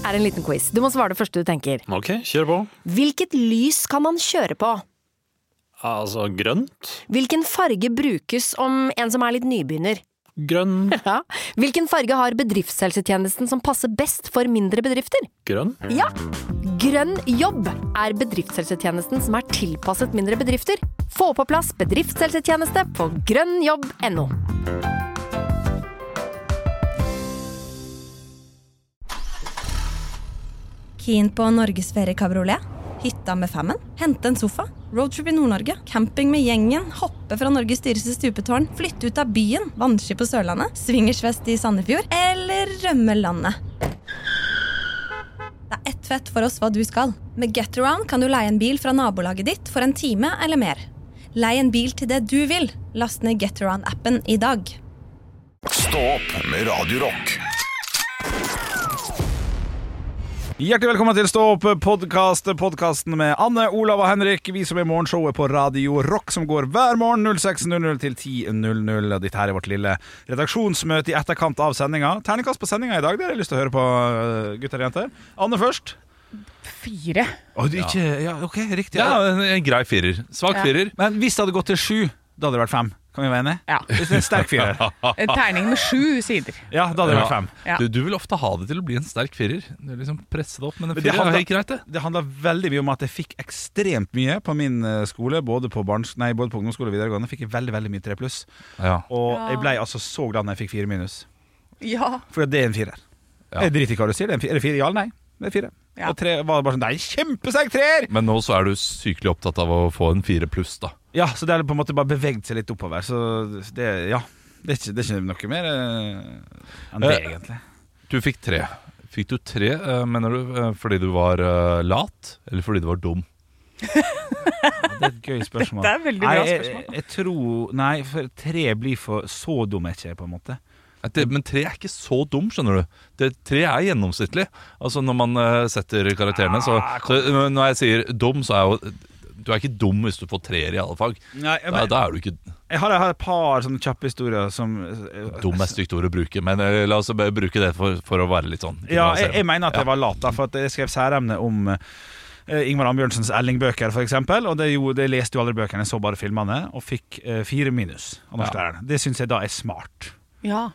en liten quiz. Du må svare det første du tenker. Ok, kjør på. Hvilket lys kan man kjøre på? Altså, grønt. Hvilken farge brukes om en som litt nybegynner? Grønn. Ja. Hvilken farge har bedriftshelsetjenesten som passer best for mindre bedrifter? Grønn. Ja. Grønn jobb bedriftshelsetjenesten som tilpasset mindre bedrifter. Få på plass bedriftshelsetjeneste på grønnjobb.no. Keen på Norgesferie kabriolet? Hytta med femmen? Hente en sofa? Roadtrip i Nord-Norge? Camping med gjengen? Hoppe fra Norges dyreste stupetårn? Flytte ut av byen? Vannski på Sørlandet? Swingersfest i Sandefjord? Eller rømme landet? Det ett fett for oss hva du skal. Med GetAround kan du leie en bil fra nabolaget ditt for en time eller mer. Leie en bil til det du vil. Last ned GetAround-appen i dag. Stå opp med Radio Rock. Hjertelig velkommen til Stå opp podcasten med Anne, Olav og Henrik. Vi som morgenshowet på Radio Rock som går hver morgen 06.00 til 10.00. Dette her vårt lille redaksjonsmøte i etterkant av sendinga. Terningkast på sendinga i dag, det har jeg lyst til å høre på, gutter og jenter. Anne først. 4. Ja, ok, riktig. Ja, en grei 4. Svak 4. Men hvis det hadde gått til 7, da hadde det vært 5. Kan vi være enige? Ja. Hvis det en sterk 4. En terning med 7 sider. Ja, da hadde det vært 5. Ja. Du vil ofte ha det til å bli en sterk 4. Du liksom presse det opp, men en 4 det helt greit det. Det handler veldig mye om at jeg fikk ekstremt mye på min skole, både på ungdomsskole og videregående. Fikk jeg veldig mye 3+. Ja. Og jeg ble altså så glad når jeg fikk 4-. Ja. For det en 4. Ja. Jeg driter i hva du sier. Er det 4? Ja eller nei? Det er 4. Ja. Og 3 var bare sånn, det er en kjempesterk 3! Men nå så du sykelig opptatt av å få en 4+ da. Ja, så det har på en måte bare beveget seg litt oppover. Så det, ja, det er ikke noe mer enn det egentlig. Du fikk 3. Fikk du 3, mener du, fordi du var lat, eller fordi du var dum? Det er et gøy spørsmål. Det er et veldig bra spørsmål. Jeg tror, nei, for 3 blir for så dum er ikke jeg på en måte. Men 3 er ikke så dum, skjønner du. 3 er gjennomsnittlig. Altså når man setter karakterene så når jeg sier dum, så jo du er ikke dum hvis du får 3 i alle fag. Nei, da er du ikke. Jeg har et par sånne kjappe historier som dum er stygt ord å bruke, men la oss bruke det for å være litt sånn. Ja, jeg mener at jeg var lat da, for at jeg skrev særemne om Ingvar Ambjørnsens Elling-bøker for eksempel, og det leste jo aldri bøkene, jeg så bare filmene, og fikk 4- av norsklæreren. Det synes jeg da er smart. Ja.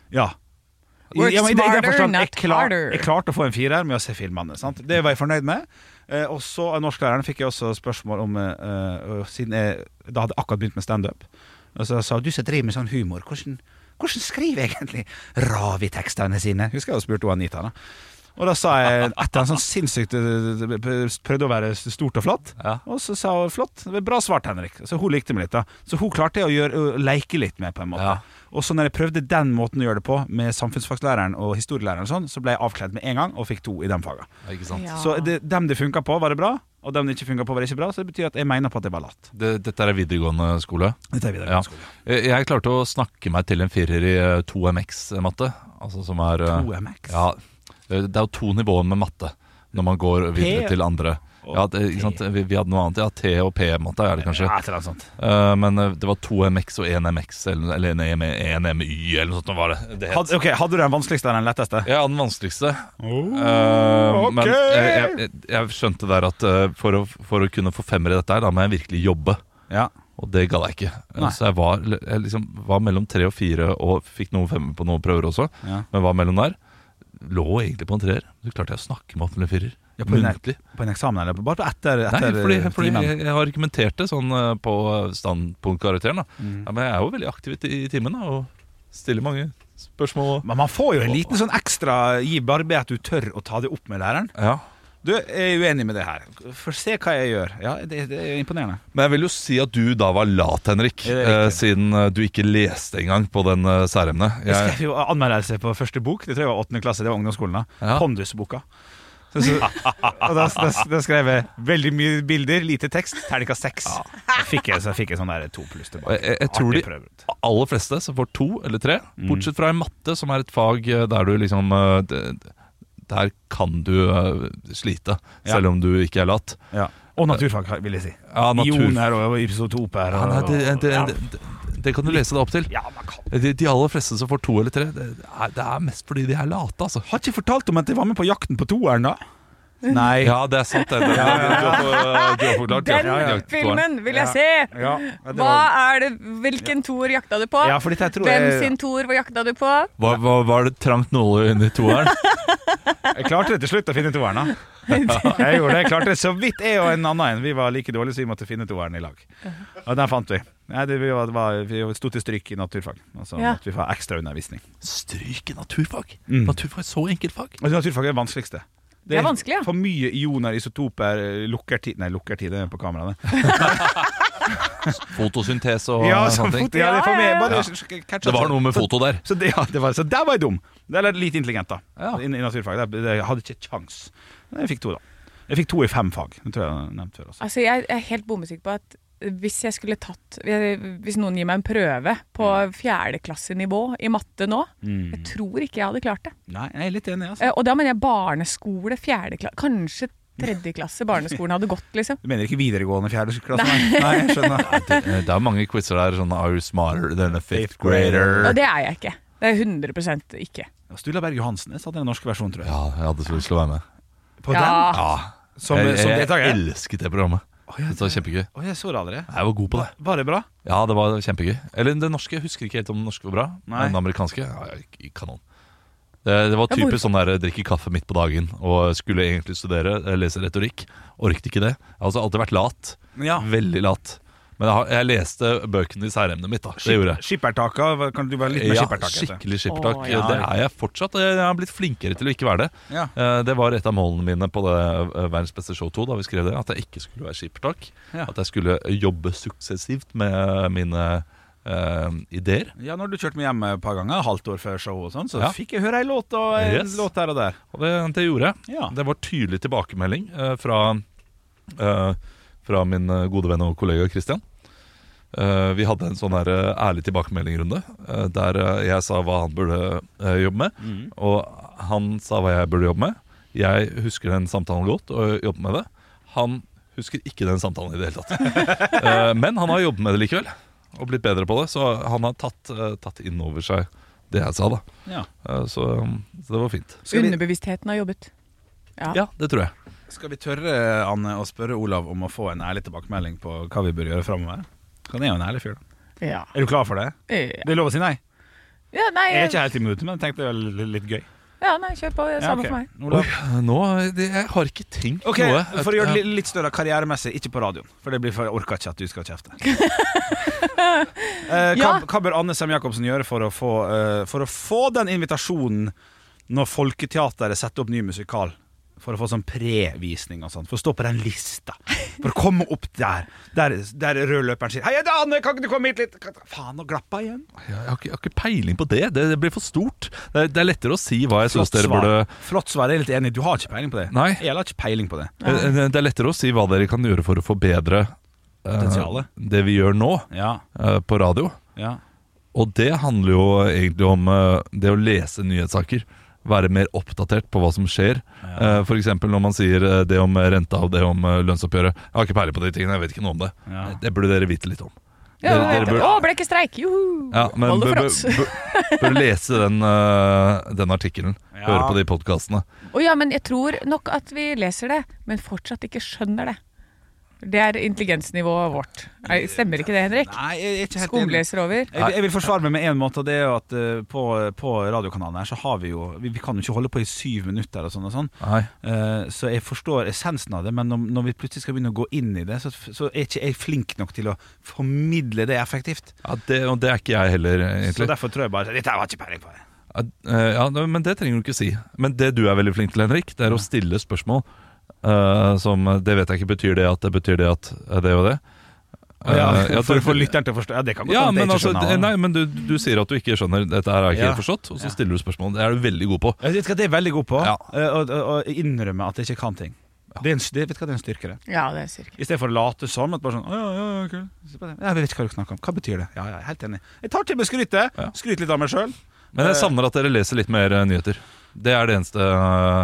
Work smarter, not harder. Jeg klarte å få en 4 med å se filmene, sant? Det var jeg fornøyd med. Og så av norsklæreren fikk jeg også spørsmål om siden jeg da hadde akkurat begynt med stand-up. Og så sa du som driver med sånn humor, hvordan skriver jeg egentlig Ravi-tekstene sine? Husker jeg spurte Anita da. Og da sa jeg etter en sånn sinnssykt prøvde å være stort og flott. Og så sa hun flott, det var bra svart, Henrik. Så hun likte meg litt da. Så hun klarte å leke litt med på en måte. Og så når jeg prøvde den måten å gjøre det på med samfunnsfagslæreren og historielæreren og sånn, så ble jeg avkledd med en gang og fikk 2 i den faget. Ikke sant? Ja. Så dem det funket på var det bra, og dem det ikke funket på var det ikke bra. Så det betyr at jeg mener på at det var lat. Dette er videregående skole? Dette er videregående skole. Jeg klarte å snakke meg til en 4 i 2MX-matte. Altså som 2MX? Ja, det er jo 2 nivåer med matte når man går videre til andre. Ja, ikke sant? Vi hadde noe annet. Ja, T og P-matte er det kanskje. Ja, et eller annet sånt. Men det var 2MX og 1MX eller en MY eller noe sånt var det. Hadde du den vanskeligste eller den letteste? Ja, den vanskeligste. Men jeg skjønte der at for å kunne få 5 i dette her, da må jeg virkelig jobbe. Ja. Og det gadd jeg ikke. Så jeg liksom var mellom 3 og 4 og fikk noen 5 på noen prøver også. Men var mellom der. Lå egentlig på en 3. Så klarte jeg å snakke meg opp til en 4. Ja, på en eksamen eller bare etter Nei, fordi jeg har argumentert det sånn på standpunktkarakteren da. Ja, men jeg er jo veldig aktiv i timen da, og stiller mange spørsmål. Men man får jo en liten sånn ekstra giv bare ved at du tør å ta det opp med læreren. Ja. Du er uenig med det her. For se hva jeg gjør. Ja, det er imponerende. Men jeg vil jo si at du da var lat, Henrik, siden du ikke leste engang på den særemnet. Jeg skrev jo anmeldelse på første bok. Det tror jeg var 8. klasse, det var ungdomsskolen da. Pondusboka. Og da skrev jeg veldig mye bilder, lite tekst, terningkast 6. Så fikk jeg sånn der 2+ tilbake. Jeg tror de aller fleste som får 2 eller 3, bortsett fra i matte, som er et fag der du liksom der kan du slite, selv om du ikke er lat. Og naturfag, vil jeg si. Ja, Ioner og isotoper. Det kan du lese deg opp til. Ja, man kan. De aller fleste som får 2 eller 3, det er mest fordi de er late, altså. Har ikke fortalt om at jeg var med på jakten på 2-eren da? Nei. Ja, det er sant. Du har forklart. Den filmen vil jeg se! Ja, Hvilken toer jakta du på? Ja, for dette tror Hvem jeg... sin toer jakta du på? Var det trangt nåle under 2-eren? Jeg klarte det til slutt å finne 2-eren da. Jeg gjorde det, jeg klarte det så vidt jeg og en annen. Vi var like dårlige, så vi måtte finne 2-eren i lag. Og den fant vi. Nei, vi stod til stryk i naturfag. Altså at vi får ekstra undervisning. Stryk i naturfag? Naturfag er så enkelt fag. Naturfag er det vanskeligste. Det er vanskelig, ja. For mye ioner, isotoper, lukkertid på kameraene. Fotosyntese og sånne ting. Ja, det, for meg, det var noe med foto der. Så der var jeg dum. Det er litt intelligent da. I naturfag. Jeg hadde ikke kjans. Men jeg fikk 2 da. Jeg fikk 2 i 5 fag. Det tror jeg nevnt før også. Altså, jeg er helt bombesikker på at hvis noen gir meg en prøve på 4. klassenivå i matte nå, jeg tror ikke jeg hadde klart det. Nei, jeg er litt enig, altså. Og da mener jeg barneskole, 4. klasse, kanskje 3. klasse barneskolen hadde gått, liksom. Du mener ikke videregående 4. klasse? Nei, jeg skjønner. Det er mange quizer der, sånn Are you smarter than a 5th grader? Og det er jeg ikke. Det er 100% ikke. Sturla Berg Johansen, jeg satt i den norske versjonen, tror jeg. Ja, jeg hadde så lyst til å være med. På den? Ja. Jeg elsket det programmet. Det var kjempegøy. Jeg så det aldri. Jeg var god på det. Var det bra? Ja, det var kjempegøy. Eller det norske, jeg husker ikke helt om det norske var bra. Nei. Den amerikanske, kanon. Det var typisk sånn der drikke kaffe midt på dagen og skulle egentlig studere, lese retorikk. Orket ikke det. Jeg har altså alltid vært lat. Ja. Veldig lat. Men jeg leste bøkene i særemnet mitt da. Det gjorde jeg. Skippertaka, kan du være litt mer skippertak? Ja, skikkelig skippertak. Ja. Det er jeg fortsatt. Jeg har blitt flinkere til å ikke være det. Ja. Det var et av målene mine på det Verdens beste show 2 da vi skrev det, at jeg ikke skulle være skippertak. Ja. At jeg skulle jobbe suksessivt med mine ideer. Ja, når du kjørte meg hjem et par ganger, halvt år før show og sånn, så Ja. fikk jeg høre en låt og en låt der og der. Og det gjorde jeg. Ja. Det var tydelig tilbakemelding fra min gode venn og kollega Christian. Vi hadde en sånn her ærlig tilbakemeldingrunde der jeg sa hva han burde jobbe med, og han sa hva jeg burde jobbe med. Jeg husker den samtalen godt og jobber med det. Han husker ikke den samtalen i det hele tatt. Men han har jobbet med det likevel og blitt bedre på det, så han har tatt inn over seg det jeg sa da. Ja. Så det var fint. Underbevisstheten har jobbet. Ja, det tror jeg. Skal vi tørre, Anne, å spørre Olav om å få en ærlig tilbakemelding på hva vi bør gjøre fremover? Han er jo en ærlig fyr da. Ja. Er du klar for det? Ja. Det er lov å si nei. Ja, nei, Jeg er ikke helt imot det, men jeg tenkte det var litt gøy. Ja, nei, kjør på. Det er samme ok. for meg. Olav. Jeg har ikke tenkt Ok, noe. for å gjøre det litt større karrieremessig, ikke på radioen. For det blir for jeg orker ikke at du skal kjefte. Hva bør Anne Sem Jacobsen gjøre for å få den invitasjonen når Folketeateret setter opp ny musikal? For å få sånn previsning og sånt. For å stå på den lista. For å komme opp der rødløperen sier: Hei, det er Anne, kan ikke du komme hit litt? Faen, nå glappa igjen. Jeg har ikke peiling på det. Det blir for stort. Det er lettere å si hva jeg synes dere burde. Flott svar, jeg er litt enig. Du har ikke peiling på det. Nei. Jeg har ikke peiling på det. Det er lettere å si hva dere kan gjøre for å forbedre Potensialet. det vi gjør nå Ja, på radio. ja. Og det handler jo egentlig om det å lese nyhetssaker. Være mer oppdatert på hva som skjer. For eksempel når man sier det om renta og det om lønnsoppgjøret. Jeg har ikke peiling på de tingene, jeg vet ikke noe om det. Ja. Det burde dere vite litt om. Ja, Dere bør- ble ikke streik, juhu! Ja, men Hold det for bør oss. lese den artikkelen. Ja. Høre på de podcastene. Ja, men jeg tror nok at vi leser det, men fortsatt ikke skjønner det. Det er intelligensnivået vårt. Stemmer ikke det, Henrik? Nei, jeg er ikke helt enig. Skumleser over. Jeg vil forsvare meg med en måte, og det er jo at på radiokanalen her så har vi jo vi kan jo ikke holde på i 7 minutter og sånn. Nei. Så jeg forstår essensen av det, men når vi plutselig skal begynne å gå inn i det, så er ikke jeg flink nok til å formidle det effektivt. Ja, og det er ikke jeg heller, Så egentlig. derfor tror jeg bare dette har jeg ikke peiling på det. Ja, men det trenger du ikke si. Men det du er veldig flink til, Henrik, det er å stille spørsmål som det vet jeg ikke betyr det at det og det. For å få lytteren til å forstå. Ja, det kan godt Ja, hende at jeg men, ikke altså, skjønner. nei, men du sier at du ikke skjønner. Dette her er ikke Ja. helt forstått. Og så stiller du spørsmål. Det er du veldig god på. Jeg vet hva det er veldig god på, Ja. å innrømme at jeg ikke kan ting. Det er vet du hva, det er en styrke det. Ja, det er cirka. I stedet for å late som at bare sånn, ja, ok. Jeg vet ikke hva du snakker om. Hva betyr det? Ja, jeg er helt enig. Jeg tar til med skrytet. Skryt litt av meg selv. Men jeg savner at dere leser litt mer nyheter. Det er det eneste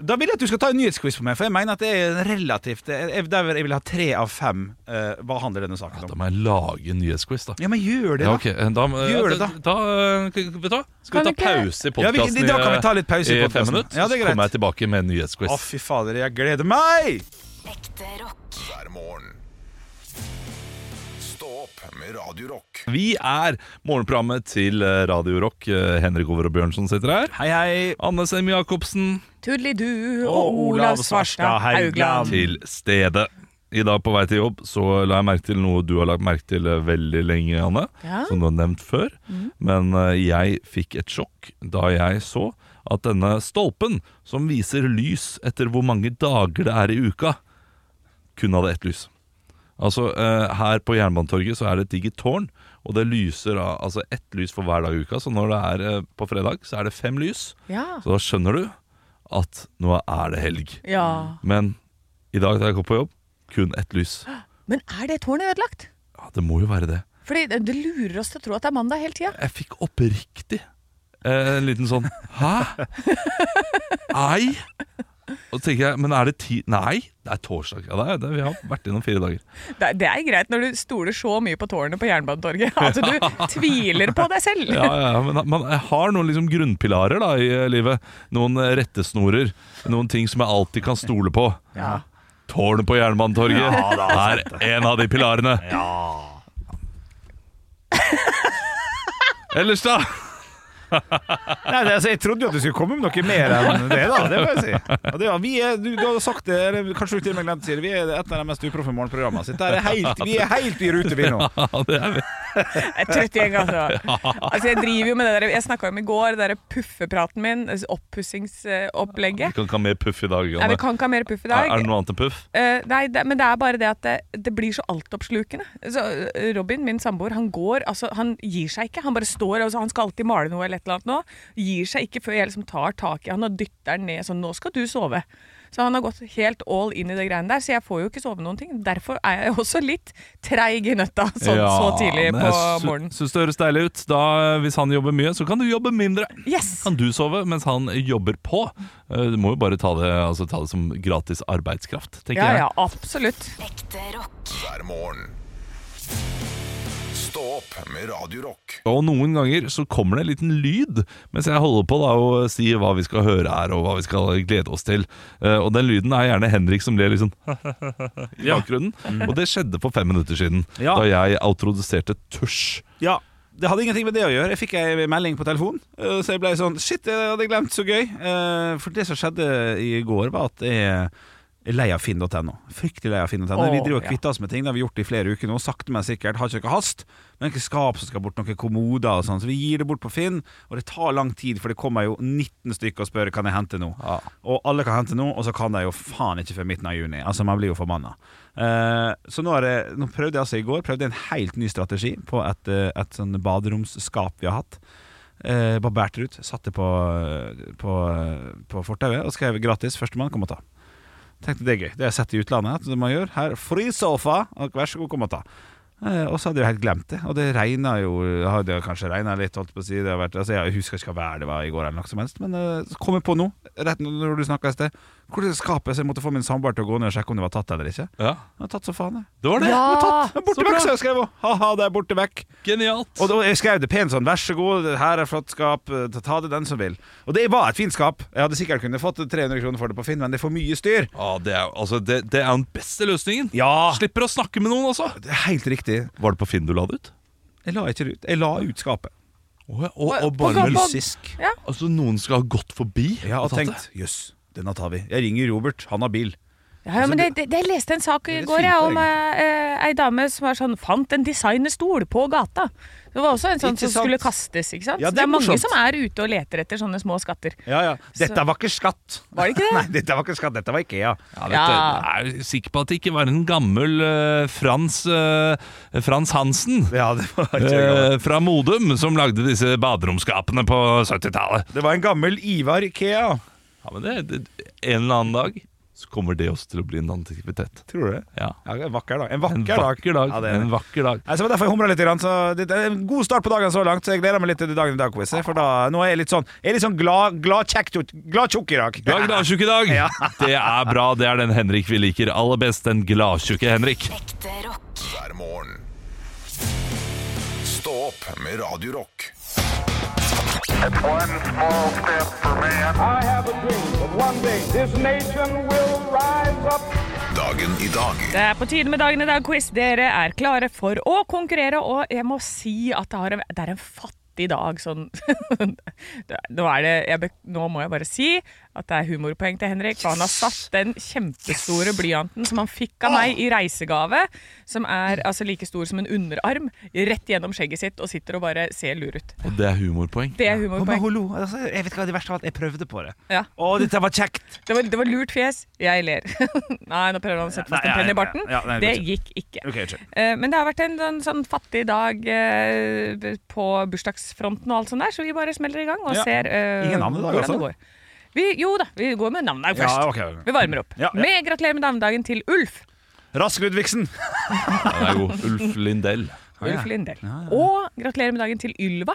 Da vil jeg at du skal ta en nyhetsquiz på meg, for jeg mener at det er relativt jeg vil ha 3 av 5. Hva handler denne saken om? Da må jeg lage en nyhetsquiz, da. Ja, men gjør det, da. Ja, ok. Gjør det, da. Vet du hva? Skal vi ta pause i podcasten da kan vi ta litt pause i 5 minutter? Ja, det er greit. Så kommer jeg tilbake med en nyhetsquiz. Fy fader, jeg gleder meg! Ekte rock. Hver morgen. Stå opp med Radio Rock. Vi er morgenprogrammet til Radio Rock. Henrik Over og Bjørnson sitter her. Hei, hei. Anne Sem Jacobsen Tudelidu og Olav Svarstad Haugland til stede. I dag på vei til jobb så la jeg merke til noe du har lagt merke til veldig lenge, Anne. Ja. Som du har nevnt før. Men jeg fikk et sjokk da jeg så at denne stolpen som viser lys etter hvor mange dager det er i uka, kun hadde ett lys. Altså her på Jernbanetorget så er det et digert tårn, og det lyser altså ett lys for hver dag i uka. Så når det er på fredag så er det 5 lys. Ja. Så da skjønner du at nå er det helg. Ja. Men i dag da jeg kom på jobb, kun ett lys. Men er det tårnet ødelagt? Ja, det må jo være det. Fordi det lurer oss til å tro at det er mandag hele tiden. Jeg fikk oppriktig en liten sånn hæ? Ei? Og så tenker jeg, men er det Nei, det er torsdag. Ja, vi har vært innom 4 dager. Det er greit når du stoler så mye på tårnet på Jernbanetorget at du tviler på deg selv. Ja, men man har noen liksom grunnpilarer da i livet. Noen rettesnorer. Noen ting som jeg alltid kan stole på. Ja. Tårnet på Jernbanetorget er en av de pilarene. Ellers da? Nei, altså, jeg trodde jo at du skulle komme med noe mer enn det, da. Det må jeg si. Og det, du har sagt det, eller kanskje du til og med glemte å si det. Vi er et av de mest uproffe morgenprogrammene sitt. Vi er helt i rute, vi nå. Ja, det er vi. Jeg er trøtt gjeng, altså. Jeg driver jo med det der. Jeg snakket om i går, det der puffepraten min, oppussingsopplegget. Vi kan ikke ha mer puff i dag, Janne. Nei, vi kan ikke ha mer puff i dag. Er det noe annet enn puff? Nei, men det er bare det at det blir så altoppslukende. Så Robin, min samboer, han går, altså han gir seg ikke. Han bare står, altså, han skal alltid male noe eller et eller annet nå. Gir seg ikke før jeg liksom tar tak i han og dytter den ned, sånn, nå skal du sove. Så han har gått helt all inn i det greiene der, så jeg får jo ikke sove noen ting. Derfor er jeg også litt treig i nøtta så tidlig på morgenen. Jeg synes det høres deilig ut. Da, hvis han jobber mye, så kan du jobbe mindre. Yes. Kan du sove mens han jobber på. Du må jo bare ta det som gratis arbeidskraft, tenker jeg. Ja, absolutt. Ekte rock. Hver morgen. Stå opp med Radio Rock. Og noen ganger så kommer det en liten lyd mens jeg holder på da å si hva vi skal høre her og hva vi skal glede oss til. Og den lyden er gjerne Henrik som ler litt sånn i bakgrunnen. Og det skjedde for 5 minutter siden da jeg introduserte tusj. Ja, det hadde ingenting med det å gjøre. Jeg fikk en melding på telefon, så jeg ble sånn, shit, jeg hadde glemt, så gøy. For det som skjedde i går var at jeg lei av Finn.no. Fryktelig lei av Finn.no. Vi driver og kvitter oss med ting. Det har vi gjort i flere uker nå. Sakte, men sikkert. Har ikke hast. Men ikke skap som skal bort, noen kommoder og sånn. Så vi gir det bort på Finn. Og det tar lang tid, for det kommer jo 19 stykker og spør kan jeg hente noe. Ja. Og alle kan hente noe, og så kan de jo faen ikke før midten av juni. Altså, man blir jo forbanna. Så nå prøvde jeg altså i går en helt ny strategi på et sånn baderomsskap vi har hatt. Bare bærte ut. Satte på fortauet og skrev gratis. Førstemann, kom og ta. Tenkte det er gøy. Det har jeg sett i utlandet at man gjør. Her, free sofa, og vær så god, kom og ta. Og så hadde jeg helt glemt det. Og det regnet jo. Det har kanskje regnet litt, holdt på å si. Det har vært, altså jeg husker ikke hva vær det var i går eller noe som helst. Men så kom jeg på nå, rett når du snakket i sted, hvor det skapet, så jeg måtte få min samboer til å gå ned og sjekke om det var tatt eller ikke. Ja. Det var tatt så faen. Det var det? Ja, det var tatt. Borte vekk, så jeg skrev. Haha, det er borte vekk. Genialt. Og da jeg skrev det pent sånn, vær så god, her er flott skap, ta det den som vil. Og det var et fint skap. Jeg hadde sikkert kunnet fått 300 kroner for det på Finn, men det er for mye styr. Ja, det er den beste løsningen. Ja. Slipper å snakke med noen også. Det er helt riktig. Var det på Finn du la det ut? Jeg la ikke det ut. Jeg la ut skapet. Og bare fysisk. Ja. Altså noen skal ha gått forbi. Ja, og tenkt, jøss, denne tar vi. Jeg ringer Robert, han har bil. Ja, men jeg leste en sak i går om ei dame som var sånn, fant en designerstol på gata. Det var også en sånn som skulle kastes, ikke sant? Ja, det er mange som er ute og leter etter sånne små skatter. Ja. Dette var ikke skatt. Var det ikke det? Nei, dette var ikke skatt, dette var IKEA. Jeg er sikker på at det ikke var en gammel Frans Hansen det var ikke fra Modum som lagde disse baderomskapene på 70-tallet. Det var en gammel Ivar IKEA. Ja, men det en eller annen dag så kommer det også til å bli en aktivitet. Tror du det? Ja. Ja, en vakker dag. En vakker dag. Ja, det er det. En vakker dag. Så derfor jeg humrer litt, så det er en god start på dagen så langt. Så jeg gleder meg litt til dagen i dag, quiz. For da, nå er jeg litt sånn glad tjukk i dag. Gladtjukk i dag! Ja. Det er bra, det er den Henrik vi liker aller best. Den gladtjukke Henrik. Ekte rock. Hver morgen. Stå opp med Radio Rock. One small step for man. I have a dream that one day this nation will rise up. Dagen i dag. Det er på tide med Dagen i dag-quiz. Dere er klare for å konkurrere, og jeg må si at det er en fattig dag. Sånn. Nå må jeg bare si at det er humorpoeng til Henrik, for han har satt den kjempestore blyanten som han fikk av meg i reisegave, som er altså like stor som en underarm, rett gjennom skjegget sitt og sitter og bare ser lur ut. Og det er humorpoeng. Det er humorpoeng. Jeg vet hva det verste av alt. Jeg prøvde på det. Ja. Å, dette var kjekt. Det var lurt fjes. Jeg ler. Nei, nå prøver han å sette fast en penn i barten. Nei, det gikk ikke. Okay, men det har vært en sånn fattig dag på bursdagsfronten og alt sånt der, så vi bare smeller i gang og ser ingen navn i dag, hvordan det går. Vi går med navnedag først. Ja, okay. Vi varmer opp. Med gratulerer med navnedagen til Ulf. Rask Ludvigsen. Det er god. Ulf Lindell. Ulf Lindell. Og gratulerer med dagen til Ylva.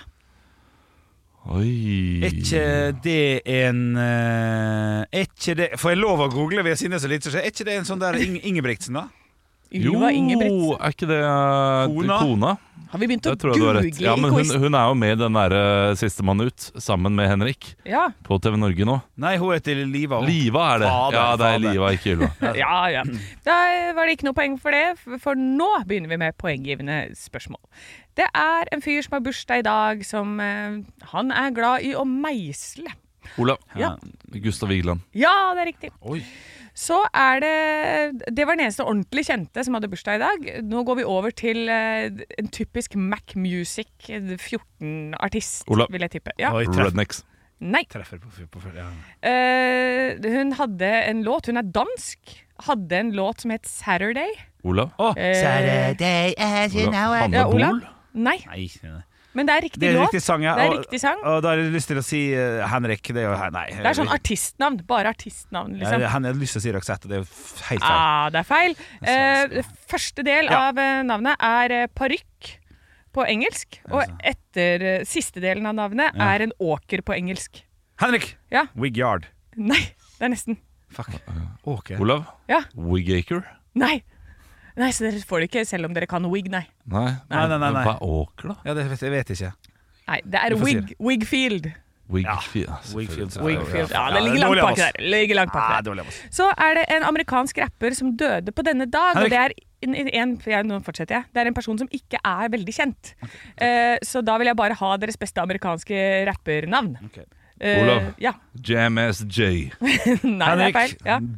Oi. Ikke det en Ikke det. Får jeg lov å google ved siden så litt, så er ikke det en sånn der Ingebrigtsen da? Ylva Ingebrigtsen. Er ikke det kona? Har vi begynt å google ja, men hun er jo med i den der Sistemann ut sammen med Henrik på TV Norge nå. Nei, hun heter Liva. Liva er det. Fader, ja, det er Liva, ikke Ylva. ja. Da var det ikke noe poeng for det, for nå begynner vi med poenggivende spørsmål. Det er en fyr som har bursdag i dag, som han er glad i å meisle. Olav. Ja. Gustav Vigeland. Ja, det er riktig. Oi. Så er det var den eneste ordentlig kjente som hadde bursdag i dag. Nå går vi over til en typisk Mac Music 14-artist, vil jeg tippe. Ja. Rednecks. Nei. Treffer på ja. Hun hadde en låt, hun er dansk, hadde en låt som het Saturday. Olav. Saturday as you know it. Ja, Olav? Nei. Men det er riktig låt. Riktig sang, ja. Det er riktig sang. Og da har jeg lyst til å si Henrik. Det er jo nei. Det er sånn artistnavn. Bare artistnavn, liksom. Jeg har lyst til å si Roxette, det er jo helt feil. Det er feil. Første del av navnet er parykk på engelsk, og siste delen av navnet er en åker på engelsk. Henrik! Ja. Wigyard. Nei, det er nesten. Fuck. Åker. Olav? Ja. Wigacre? Nei, så dere får det ikke selv om dere kan wig, nei. Nei. Hva er åker, da? Ja, jeg vet ikke. Nei, det er Wigfield. Wigfield. Ja, det ligger langt bak der. Så er det en amerikansk rapper som døde på denne dag, og det er nå fortsetter jeg. Det er en person som ikke er veldig kjent. Så da vil jeg bare ha deres beste amerikanske rappernavn. Olav. Jam Ass J. Nei, det er feil.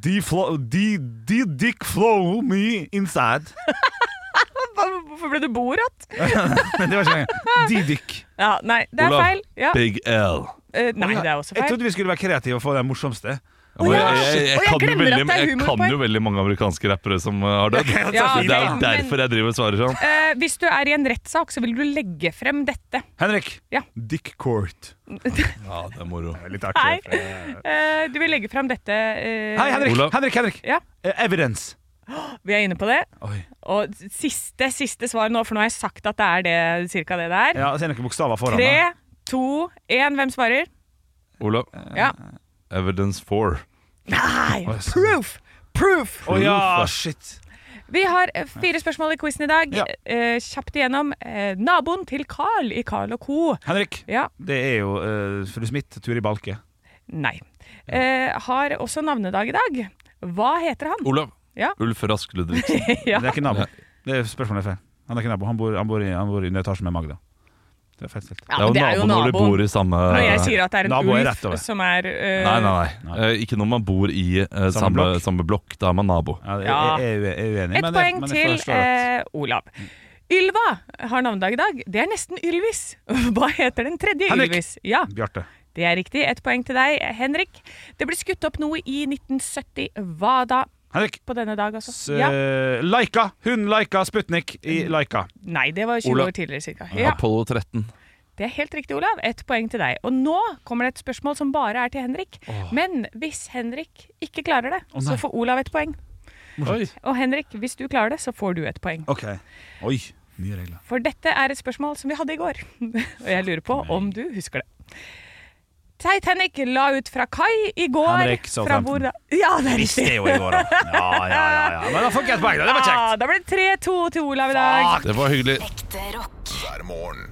Dick flow me inside. Hvorfor ble du borat? Det var ikke lenge. Dick. Ja, nei, det er feil. Ja. Big L. Nei, det er også feil. Jeg trodde vi skulle være kreative og få det morsomste. Jeg kan jo veldig mange amerikanske rappere som har dødd. Det er derfor jeg driver og svarer sånn. Hvis du er i en rettssak, så vil du legge frem dette. Henrik. Ja. Dick Court. Ja, det er moro. Litt artig. Du vil legge frem dette. Hei, Henrik. Ja. Evidence. Vi er inne på det. Oi. Og siste svar nå, for nå har jeg sagt at det er cirka det det er. Ja, så er det noen bokstaver foran. 3, 2, 1. Hvem svarer? Olav. Ja. Evidence 4. Nei, proof. Ja, shit. Vi har 4 spørsmål i quizen i dag. Kjapt igjennom. Naboen til Carl i Carl & Co. Henrik, det er jo Fru Smith, Turi Balke. Nei. Har også navnedag i dag. Hva heter han? Olav. Ulf Rask Ludvigsen. Ja. Det er ikke nabo. Det er spørsmålet feil. Han er ikke nabo. Han bor i under etasjen med Magda. Det er feil stilt. Det er jo nabo når du bor i samme Når jeg sier at det er en Ulf som er Nei. Ikke når man bor i samme blokk. Da er man nabo. Jeg er uenig. Et poeng til Olav. Ylva har navnedag i dag. Det er nesten Ylvis. Hva heter den tredje Ylvis? Ja. Bjarte. Det er riktig. Et poeng til deg, Henrik. Det ble skutt opp noe i 1970. Hva da? Henrik. På denne dag også. Laika. Hun Laika Sputnik i Laika. Nei, det var 20 år tidligere cirka. Apollo 13. Det er helt riktig, Olav. 1 poeng til deg. Og nå kommer det et spørsmål som bare er til Henrik. Men hvis Henrik ikke klarer det, så får Olav 1 poeng. Oi. Og Henrik, hvis du klarer det, så får du 1 poeng. Ok. Oi, nye regler. For dette er et spørsmål som vi hadde i går. Og jeg lurer på om du husker det. Titanic la ut fra kai i går. Henrik, fra hvor da? Ja, det er Visste riktig. jeg jo i går, da. Ja. Men da får ikke jeg et poeng, da. Det var kjekt. Da ble det 3-2 til Olav i dag. Det var hyggelig. hver morgen.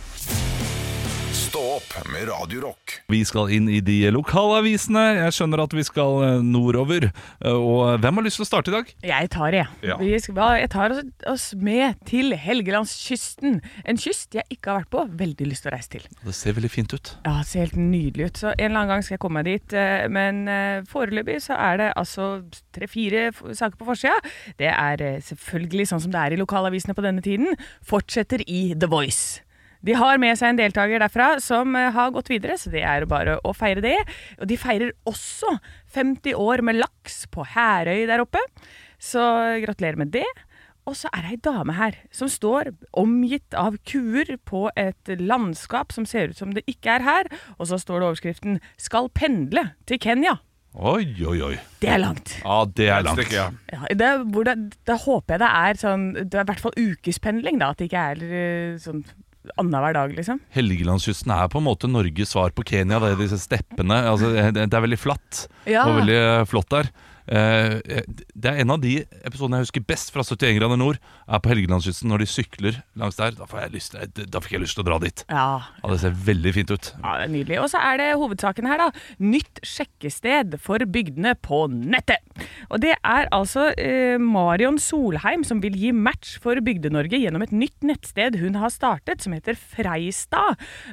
Stå opp med Radio Rock. Vi skal inn i de lokalavisene. Jeg skjønner at vi skal nordover. Og hvem har lyst til å starte i dag? Jeg tar det. Ja. Jeg tar oss med til Helgelandskysten. En kyst jeg ikke har vært på. Veldig lyst til å reise til. Det ser veldig fint ut. Ja, det ser helt nydelig ut. Så en eller annen gang skal jeg komme meg dit. Men foreløpig så er det altså 3-4 saker på forsida. Det er selvfølgelig sånn som det er i lokalavisene på denne tiden. Fortsetter i The Voice. De har med seg en deltaker derfra som har gått videre, så det er bare å feire det. Og de feirer også 50 år med laks på Herøy der oppe. Så gratulerer med det. Og så er det ei dame her som står omgitt av kuer på et landskap som ser ut som det ikke er her. Og så står det overskriften 'Skal pendle til Kenya'. Oi. Det er langt. Ja, det er langt. Ja. Ja, da håper jeg det er sånn, det er i hvert fall ukespendling da, at det ikke er sånn annenhver dag, liksom. Helgelandskysten er på en måte Norges svar på Kenya. Det er disse steppene. Altså, det er veldig flatt og veldig flott der. Det er en av de episodene jeg husker best fra 71 grader nord, er på Helgelandskysten når de sykler langs der. Da fikk jeg lyst til å dra dit. Ja. Det ser veldig fint ut. Ja, det er nydelig. Og så er det hovedsaken her da. Nytt sjekkested for bygdene på nettet. Og det er altså Marion Solheim som vil gi match for Bygde-Norge gjennom et nytt nettsted hun har startet, som heter Freistad.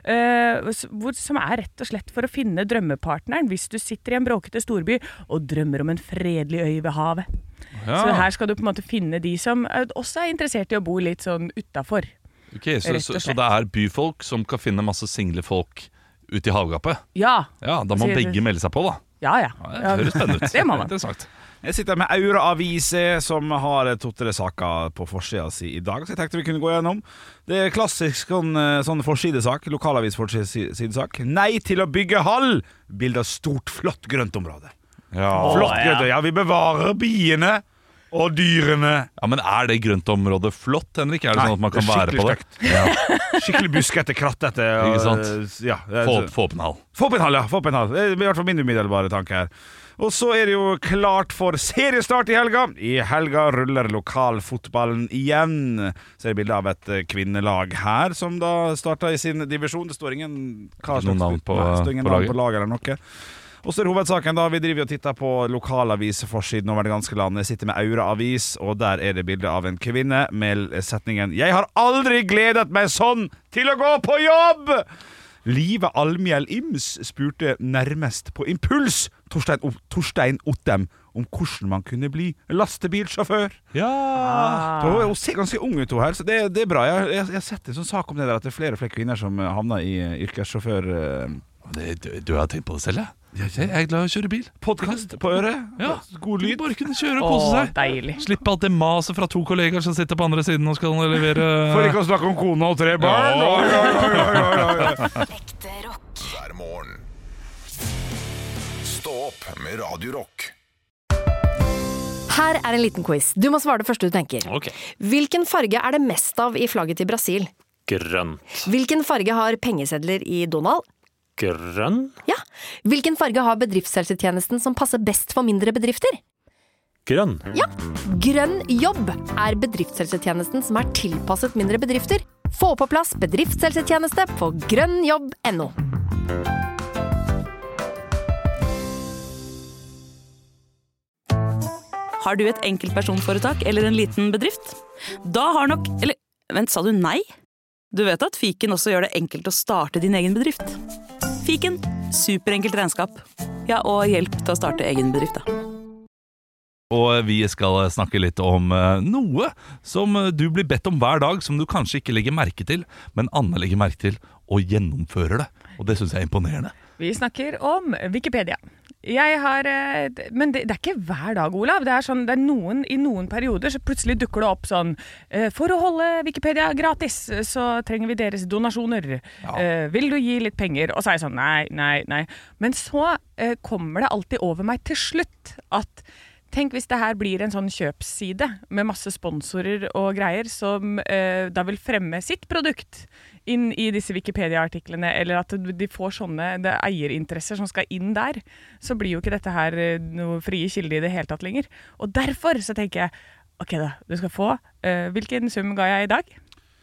Som er rett og slett for å finne drømmepartneren hvis du sitter i en bråkete storby og drømmer om en fredelig øy ved havet. Ja. Så her skal du på en måte finne de som også er interessert i å bo litt sånn utenfor. Ok, så det er byfolk som kan finne masse single folk ute i havgapet? Ja. Ja, da må begge melde seg på da. Ja. Det høres spennende ut. Det må man. Interessant. Jeg sitter med Aura Avise, som har 2-3 saker på forsida si i dag, så jeg tenkte vi kunne gå gjennom. Det er klassisk sånn forsidesak, lokalavis forsidesak. Nei til å bygge hall! Bilde av stort, flott grøntområde. Ja. Flott grønt, ja, vi bevarer biene og dyrene. Ja, men er det grøntområdet flott, Henrik? Er det sånn at man kan være på det? Ja. Skikkelig buskete, krattete. Ikke sant? Ja, Få opp en hall. Få opp en hall. Det er i hvert fall min umiddelbare tanke her. Og så er det jo klart for seriestart i helga. I helga ruller lokalfotballen igjen. Så er det bilde av et kvinnelag her som da startet i sin divisjon. Det står ingen navn på laget eller noe. Og så er det hovedsaken da. Vi driver og titter på lokalavisforsiden over det ganske landet. Jeg sitter med Aura Avis, og der er det bilde av en kvinne med setningen «Jeg har aldri gledet meg sånn til å gå på jobb!» Live Almjell Ims spurte nærmest på impuls Torstein Ottem om hvordan man kunne bli lastebilsjåfør. Ja. Hun ser ganske ung ut her, så det er bra. Jeg har sett en sånn sak om det der, at det er flere kvinner som havner i yrkessjåfør. Du har tenkt på det selv, ja? Jeg er glad i å kjøre bil. Podcast på øret. Ja, god lyd. Bare kunne kjøre og kose seg. Deilig. Slippe alt det maset fra 2 kollegaer som sitter på andre siden og skal levere. For ikke å snakke om kone og 3 barn. Ekte rock. Hver morgen. Stå opp med Radio Rock. Her er en liten quiz. Du må svare det første du tenker. Ok. Hvilken farge er det mest av i flagget til Brasil? Grønt. Hvilken farge har pengesedler i Donald? Grønn? Ja. Hvilken farge har bedriftshelsetjenesten som passer best for mindre bedrifter? Grønn. Ja. Grønn jobb er bedriftshelsetjenesten som er tilpasset mindre bedrifter. Få på plass bedriftshelsetjeneste på grønnjobb.no. Har du et enkeltpersonforetak eller en liten bedrift? Da har nok... Eller, vent, sa du nei? Du vet at Fiken også gjør det enkelt å starte din egen bedrift. Fiken, superenkelt regnskap. Ja, og hjelp til å starte egen bedrift, da. Og vi skal snakke litt om noe som du blir bedt om hver dag, som du kanskje ikke legger merke til, men Anne legger merke til og gjennomfører det. Og det synes jeg er imponerende. Vi snakker om Wikipedia. Jeg har, men det er ikke hver dag, Olav. Det er sånn, i noen perioder så plutselig dukker det opp sånn for å holde Wikipedia gratis, så trenger vi deres donasjoner. Vil du gi litt penger? Og så er jeg sånn, nei. Men så kommer det alltid over meg til slutt at tenk hvis det her blir en sånn kjøpsside med masse sponsorer og greier som da vil fremme sitt produkt inn i disse Wikipedia-artiklene, eller at de får sånne eierinteresser som skal inn der, så blir jo ikke dette her noe frie kilde i det hele tatt lenger. Og derfor så tenker jeg, ok da, du skal få, hvilken sum ga jeg i dag?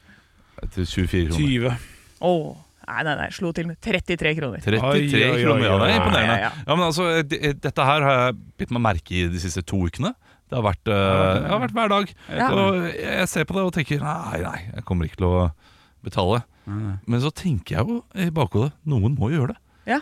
Til 24 kroner. 20. Nei, slo til med 33 kroner. 33 kroner, ja, det er imponerende. Ja. Ja, men altså, dette her har jeg bitt meg merke i de siste 2 ukene. Det har vært hver dag. Og jeg ser på det og tenker, nei, jeg kommer ikke til å betale. Men så tenker jeg jo i bakhodet, noen må gjøre det. Ja.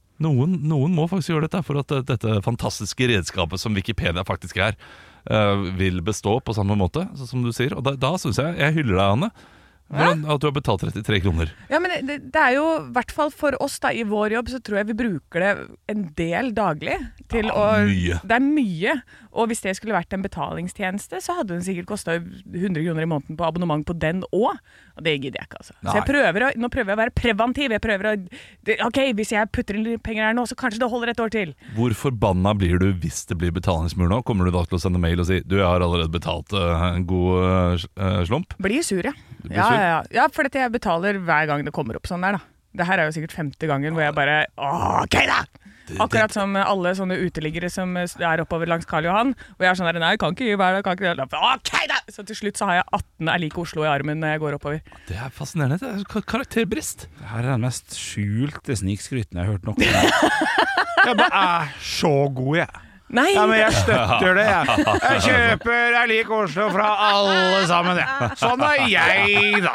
Noen må faktisk gjøre dette for at dette fantastiske redskapet som Wikipedia faktisk er, vil bestå på samme måte, som du sier. Og da synes jeg hyller deg, Anne, at du har betalt 33 kroner. Ja, men det er jo, i hvert fall for oss da, i vår jobb, så tror jeg vi bruker det en del daglig. Mye. Det er mye. Og hvis det skulle vært en betalingstjeneste, så hadde den sikkert kostet 100 kroner i måneden på abonnement på den også. Og det gidder jeg ikke, altså. Så nå prøver jeg å være preventiv. Ok, hvis jeg putter inn penger her nå, så kanskje det holder et år til. Hvor forbanna blir du hvis det blir betalingsmur nå? Kommer du da til å sende mail og si, du, jeg har allerede betalt en god slump? Blir sur, ja. Ja, for dette jeg betaler hver gang det kommer opp sånn der da. Det her er jo sikkert 50 gangen hvor jeg bare, ok da! Akkurat som alle sånne uteliggere som er oppover langs Karl Johan, og jeg er sånn der, nei, jeg kan ikke gi hver dag, kan ikke det. Ok da! Så til slutt så har jeg 18 er like Oslo i armen når jeg går oppover. Det er fascinerende, det er karakterbrist. Det her er den mest skjulte snikskryten jeg har hørt noe om. Jeg bare er så god, jeg. Nei, ja, men jeg støtter det, jeg. Jeg kjøper Jeg liker Oslo fra alle sammen, jeg. Sånn er jeg, da.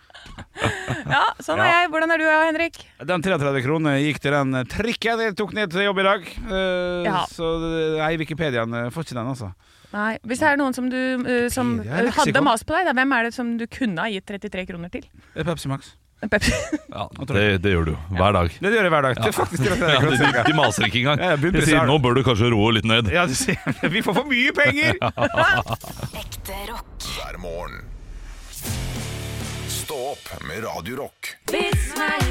Ja, sånn er jeg. Hvordan er du, Henrik? Den 33 kroner gikk til den trikken jeg tok ned til jobb i dag. Så Wikipediaen får ikke den, altså. Nei, hvis det er noen som som hadde mas på deg, da, hvem er det som du kunne ha gitt 33 kroner til? Pepsi Max. Ja, det gjør du hver dag. Det gjør jeg hver dag. Det er faktisk de maser ikke engang. De sier, nå bør du kanskje roe litt ned. Ja, vi får for mye penger. Ekte rock hver morgen. Stå opp med Radio Rock. Vits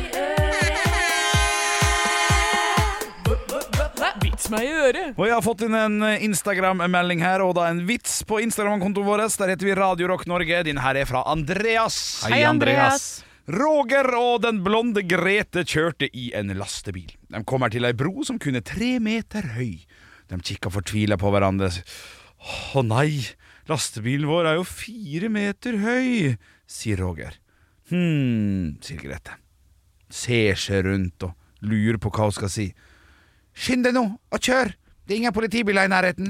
meg i øret. Og jeg har fått inn en Instagram-melding her, og da en vits på Instagram-kontoen vår. Der heter vi Radio Rock Norge. Din her er fra Andreas. Hei, Andreas. Roger og den blonde Grete kjørte i en lastebil. De kommer til ei bro som kunne 3 meter høy. De kikker fortvilet på hverandre. Å nei, lastebilen vår er jo 4 meter høy, sier Roger. Sier Grete. Ser seg rundt og lurer på hva hun skal si. Skynd deg nå, og kjør! Det er ingen politibiler i nærheten.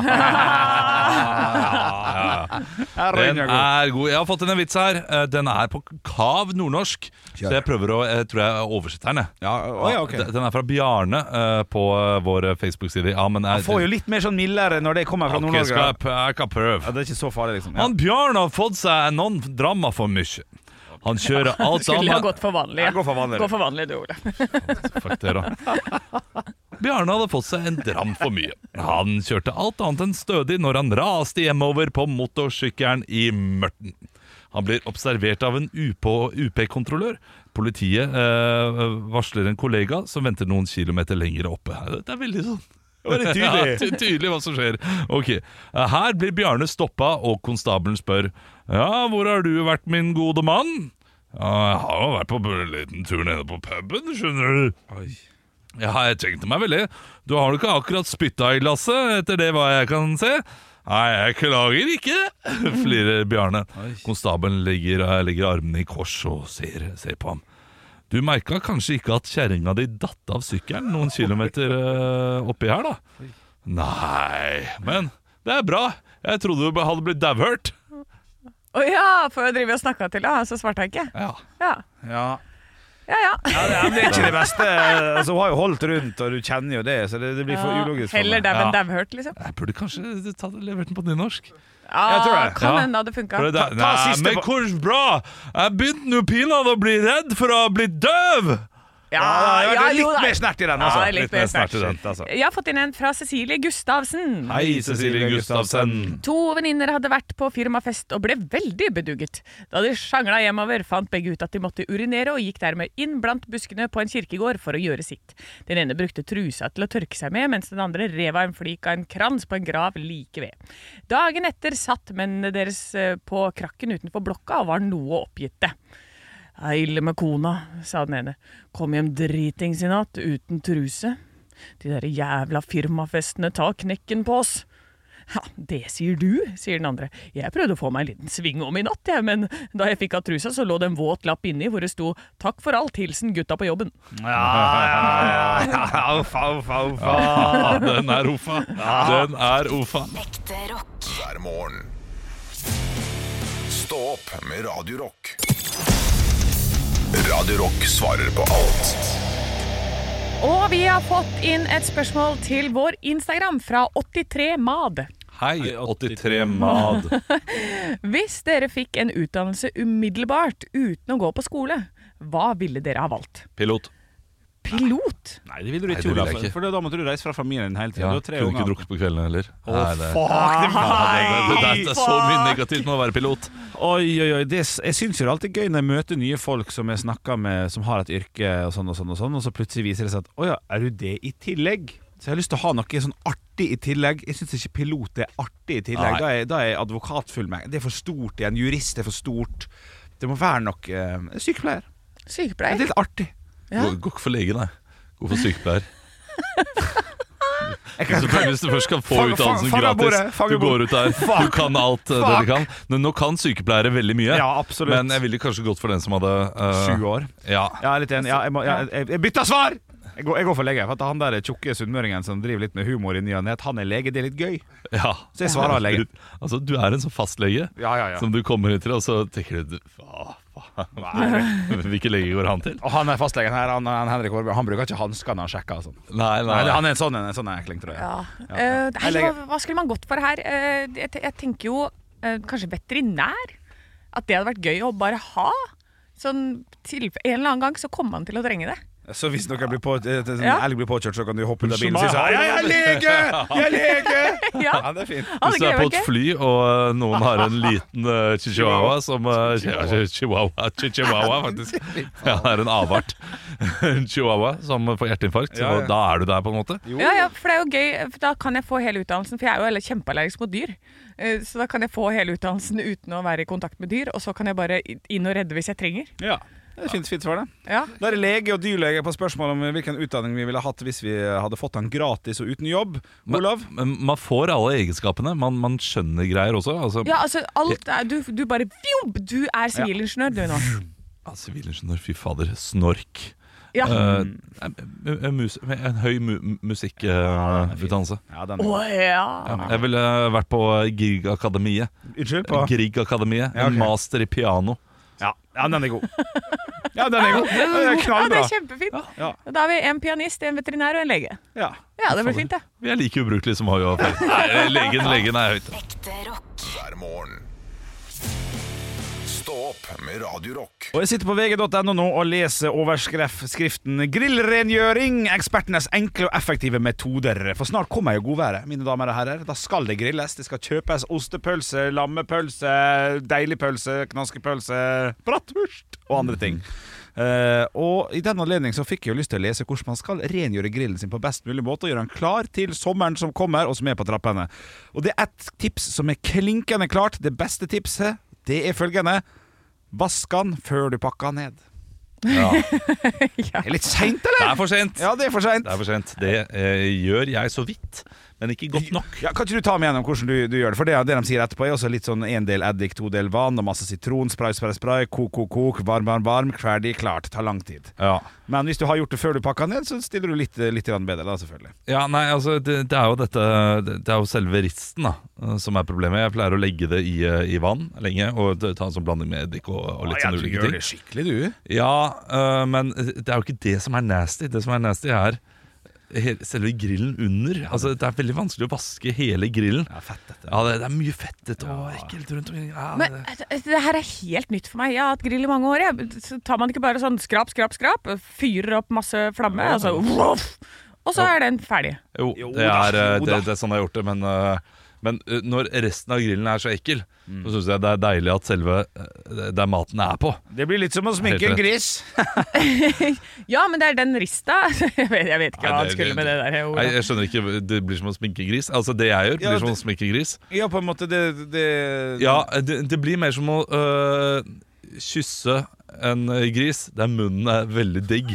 Den er god. Jeg har fått en vits her. Den er på kav nordnorsk. Så jeg prøver tror jeg oversetter den. Okay. Den er fra Bjarne på vår Facebook-side. Ja, han får jo litt mer sånn mildere når det kommer fra Nord-Norge. Jeg kan prøve. Ja, det er ikke så farlig liksom. Han Bjarne har fått seg noen drammer for mye. Han kjører alt sammen. Skulle ha gått for vanlig. Gå for vanlig, du, Ole. Fuck dere. Bjarne hadde fått seg en dram for mye. Han kjørte alt annet enn stødig når han raste hjemover på motorsykkelen i mørten. Han blir observert av en UP-kontrollør. Politiet varsler en kollega som venter noen kilometer lenger oppe. Det er veldig sånn. Det er tydelig hva som skjer. Ok, her blir Bjarne stoppet, og konstabelen spør: ja, hvor har du vært, min gode mann? Ja, jeg har jo vært på en liten tur nede på puben, skjønner du. Ja, jeg tenkte meg vel det. Du har jo ikke akkurat spyttet i glasset, etter det hva jeg kan se. Nei, jeg klager ikke, flirer Bjarne. Konstabelen legger armene i kors og ser på ham. Du merket kanskje ikke at kjerringa di datt av sykkelen noen kilometer oppi her, da? Nei, men det er bra. Jeg trodde du hadde blitt davhørt. Ja, for jeg driver og snakket til så svarte jeg ikke. Ja, det er ikke det beste. Altså, hun har jo holdt rundt, og du kjenner jo det, så det blir for ulogisk for meg. Heller dav enn davhørt, liksom. Jeg burde kanskje levert den på nynorsk. Jeg tror det. Kan hende det funket. Nei, men hvor bra! Jeg begynte nå pinadø å bli redd for å ha blitt døv. det er litt mer snert i den, altså. Ja, litt mer snert i den, altså. Jeg har fått inn en fra Cecilie Gustavsen. Hei, Cecilie Gustavsen. 2 venninner hadde vært på firmafest og ble veldig bedugget. Da de sjangla hjemover, fant begge ut at de måtte urinere og gikk dermed inn blant buskene på en kirkegård for å gjøre sitt. Den ene brukte trusa til å tørke seg med, mens den andre rev av en flik av en krans på en grav like ved. Dagen etter satt mennene deres på krakken utenfor blokka og var noe oppgitte. «Ille med kona», sa den ene. «Kom hjem dritings i natt, uten truse. De der jævla firmafestene tar knekken på oss.» «Ja, det sier du», sier den andre. «Jeg prøvde å få meg en liten sving om i natt, men da jeg fikk av trusa, så lå det en våt lapp inni hvor det sto «Takk for alt, hilsen gutta på jobben». Ja, uffa. Ja, den er uffa. Den er uffa. Ekte rock. Hver morgen. Stå opp med Radio Rock. Radio Rock svarer på alt. Og vi har fått inn et spørsmål til vår Instagram fra 83mad. Hei, 83mad. Hvis dere fikk en utdannelse umiddelbart uten å gå på skole, hva ville dere ha valgt? Pilot. Pilot? Nei, det vil du Nei, ikke, det vil jeg Olaf, ikke. for da måtte du reise fra familien hele tiden. Ja, Du har 3 kunne unger. ikke drukket på kvelden heller. Fuck, Det er så mye negativt med å være pilot. Oi, jeg synes jo det er alltid gøy når jeg møter nye folk som jeg snakker med, som har et yrke og sånn, og så plutselig viser det seg at, åja, er du det i tillegg? Så jeg har lyst til å ha noe sånn artig i tillegg. Jeg synes ikke pilot er artig i tillegg. Da er advokatfullmekt. Det er for stort igjen. Jurist er for stort. Det må være noe sykepleier. Sykepleier? Det er litt artig. Ja. Gå ikke for lege, nei. Gå for sykepleier. Hvis du først kan få utdannelsen gratis, du går ut der, du kan alt det du kan. Men nå kan sykepleiere veldig mye. Ja, absolutt. Men jeg ville kanskje gått for den som hadde 7 år. Ja. Jeg er litt enig. Jeg bytter svar! Jeg går for lege. For at han der tjukke sunnmøringen som driver litt med humor i ny og ne, at han er lege, det er litt gøy. Ja. Så jeg svarer lege. Altså, du er en sånn fastlege som du kommer inn til, og så tenker du hvilken lege går han til? Og han er fastlegen her, han Henrik Aarberg. Han bruker ikke hansker når han sjekker sånn. Nei. Han er en sånn ekling, tror jeg. Hva skulle man gått for her? Jeg tenker jo kanskje veterinær. At det hadde vært gøy å bare ha. Sånn, en eller annen gang så kommer man til å trenge det. Så hvis noen elg blir påkjørt, så kan du hoppe ut av bilen og si sånn, Jeg er lege! Jeg er lege! Ja, det er fint. Hvis du er på et fly, og noen har en liten chihuahua som Chihuahua, faktisk. Ja, det er en avart. En chihuahua som får hjerteinfarkt. Og da er du der, på en måte. Ja, for det er jo gøy. For da kan jeg få hele utdannelsen, for jeg er jo kjempeallergisk mot dyr. Så da kan jeg få hele utdannelsen uten å være i kontakt med dyr, og så kan jeg bare inn og redde hvis jeg trenger. Ja. Det er fint for det. Ja. Da er det lege og dyrlege på spørsmål om hvilken utdanning vi ville hatt hvis vi hadde fått den gratis og uten jobb. Olav? Men man får alle egenskapene. Man skjønner greier også. Altså, ja, altså alt er, du bare du er sivilingeniør du nå. Ja, sivilingeniør, fy fader. Snork. Ja. En høy musikkutdannelse. Jeg ville vært på Grieg-akademiet. Unnskyld? Grieg-akademiet. En master i piano. Ja, den er god. Det er knallbra. Ja, det er kjempefint. Da har vi en pianist, en veterinær og en lege. Ja, det blir fint det. Vi er like ubrukelige som Hoi og Fer. Nei, legen er høyt. Ekte rock. Hver morgen. Stå opp med Radio Rock. Og jeg sitter på vg.no nå og leser overskriften Grillrengjøring, ekspertenes enkle og effektive metoder. For snart kommer jo godværet, mine damer og herrer. Da skal det grilles. Det skal kjøpes ostepølse, lammepølse, deiligpølse, knaskepølse, bratwurst og andre ting. Og i den anledning så fikk jeg jo lyst til å lese hvordan man skal rengjøre grillen sin på best mulig måte og gjøre den klar til sommeren som kommer, og som er på trappene. Og det er et tips som er klinkende klart. Det beste tipset, det er følgende: vask den før du pakker den ned. Ja. Det er litt sent, eller? Det er for sent. Ja, det er for sent. Det gjør jeg så vidt, men ikke godt nok. Ja, kan ikke du ta meg gjennom hvordan du gjør det? For det de sier etterpå er også litt sånn 1 del eddik, 2 del vann og masse sitron, spray, kok, varm, ferdig, klart. Det tar lang tid. Ja. Men hvis du har gjort det før du pakker ned, så stiller du litt bedre da, selvfølgelig. Ja, nei, altså det er jo dette. Det er jo selve risten da som er problemet. Jeg pleier å legge det i vann lenge og ta en sånn blanding med eddik og litt sånn ulike ting. Du gjør det skikkelig, du. Ja, men det er jo ikke det som er nasty. Det som er nasty er selve grillen under. Altså, det er veldig vanskelig å vaske hele grillen. Ja, fettet. Ja, det er mye fettet og ekkelt rundt omkring. Ja, Men det her er helt nytt for meg. Jeg har hatt grill i mange år. Så tar man ikke bare sånn skrap, fyrer opp masse flamme, og så er den ferdig. Jo, det er sånn jeg har gjort det, men når resten av grillen er så ekkel, så synes jeg det er deilig at selve der maten er på. Det blir litt som å sminke en gris. Ja, men det er den rista. Jeg vet ikke hva han skulle med det der. Nei, jeg skjønner ikke, det blir som å sminke gris. Altså det jeg gjør, blir som å sminke gris. Ja, på en måte Ja, det blir mer som å kysse en gris der munnen er veldig digg.